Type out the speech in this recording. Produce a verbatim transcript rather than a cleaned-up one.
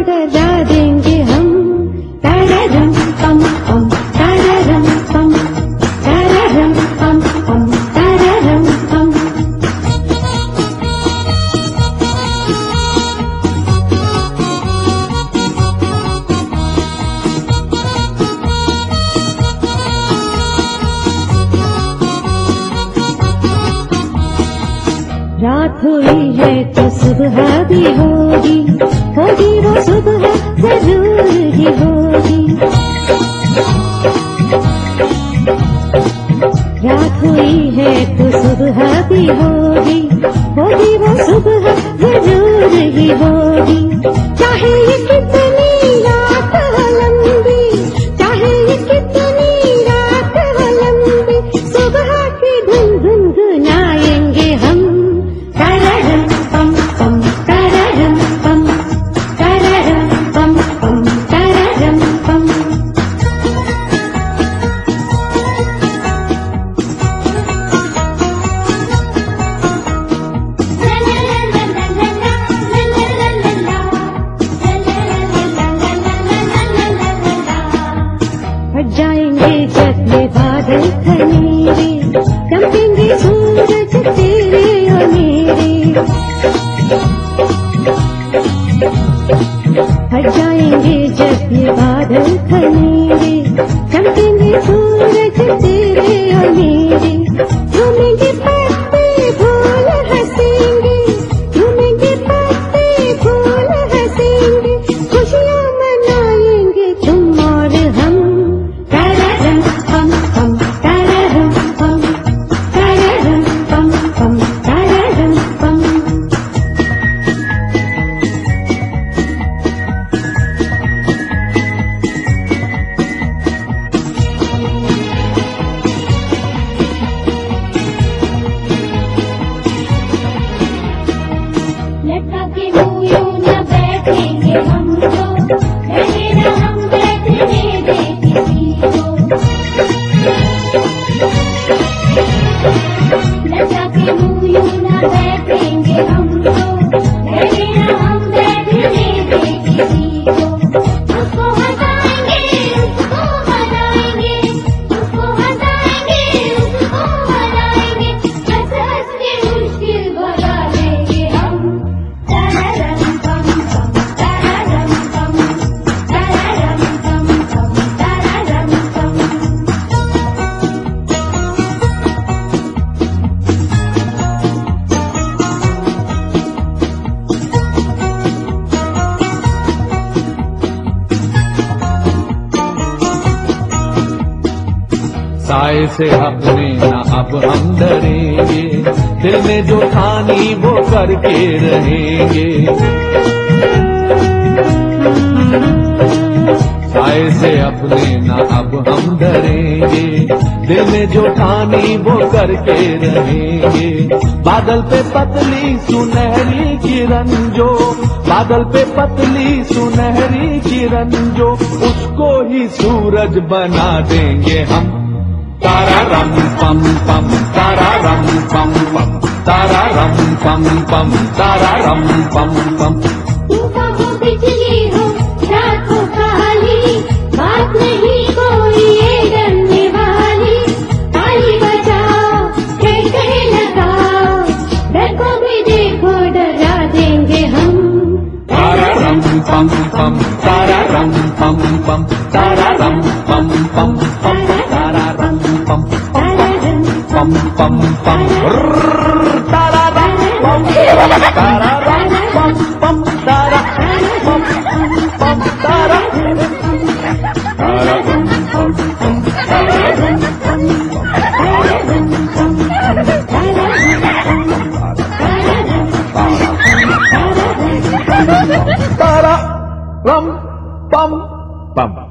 डरा देंगे हम। तारारम पम पम तारारम पम, तारारम पम पम तारारम पम। रात हुई है तो सुबह भी होगी, होगी वो सुबह जरूर ही होगी। रात हुई है तो सुबह भी होगी, होगी वो सुबह जरूर ही होगी। चाहे ये कितनी रात हो लंबी, चाहे ये कितनी रात हो लंबी, सुबह की धुन धुन गुनाएंगे हम। तारारम पम पम तारारम पम, तारारम पम पम तारारम पम। हट जाएंगे जब ये बादल घनेरे, चमकेंगे सूरज तेरे और मेरे। हट जाएंगे जब ये बादल घनेरे, चमकेंगे सूरज तेरे और मेरे। झूमेंगे पत्ते फूल हंसेंगे, झूमेंगे पत्ते फूल हंसेंगे, खुशियाँ मनाएंगे तुम और हम। तारारम पम पम तारारम पम, तारारम पम पम तारारम पम। लटका के मुँह यूं न बैठेंगे हम तो, बैठे न हम बैठने दे किसी को। लटका के मुँह यूं न बैठेंगे हम तो, बैठे न हम बैठने दे किसी को। उसको हंसाएंगे, उसको हंसाएंगे, उसको हंसाएंगे, उसको हंसाएंगे, हंस हंस के मुश्किल भगा देंगे हम। तारारम पम पम तारारम पम, तारारम पम पम तारारम पम। साए से अपने न अब हम डरेंगे, दिल में जो ठानी वो करके रहेंगे। साए से अपने न अब हम डरेंगे, दिल में जो ठानी वो करके रहेंगे। बादल पे पतली सुनहरी किरण जो, बादल पे पतली सुनहरी किरण जो, उसको ही सूरज बना देंगे हम। तारारम पम पम तारारम पम पम, तारारम पम पम तारारम पम पम। इनका हो बिजली हो रात हो काली, बात नहीं कोई ये डरने वाली। ताली बजाओ कह कह लगाओ, डर को भी देखो डरा देंगे हम। तारारम पम पम तारारम पम पम, तारारम पम पम पम तारारम पम पम पम पम तारारम पम तारारम पम पम तारारम पम पम तारारम पम पम तारारम तारारम पम पम।